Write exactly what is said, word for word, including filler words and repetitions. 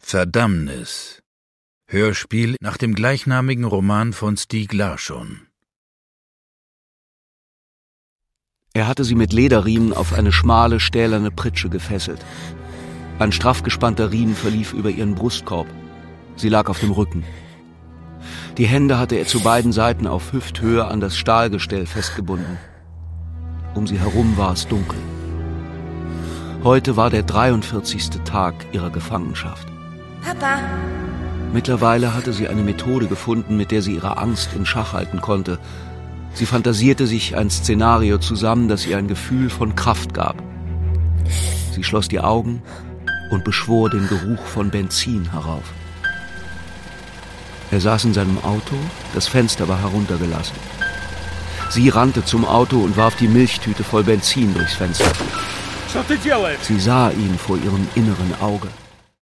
Verdammnis. Hörspiel nach dem gleichnamigen Roman von Stieg Larsson. Er hatte sie mit Lederriemen auf eine schmale, stählerne Pritsche gefesselt. Ein straff gespannter Riemen verlief über ihren Brustkorb. Sie lag auf dem Rücken. Die Hände hatte er zu beiden Seiten auf Hüfthöhe an das Stahlgestell festgebunden. Um sie herum war es dunkel. Heute war der dreiundvierzigste Tag ihrer Gefangenschaft. Papa! Mittlerweile hatte sie eine Methode gefunden, mit der sie ihre Angst in Schach halten konnte. Sie fantasierte sich ein Szenario zusammen, das ihr ein Gefühl von Kraft gab. Sie schloss die Augen und beschwor den Geruch von Benzin herauf. Er saß in seinem Auto, das Fenster war heruntergelassen. Sie rannte zum Auto und warf die Milchtüte voll Benzin durchs Fenster. Sie sah ihn vor ihrem inneren Auge.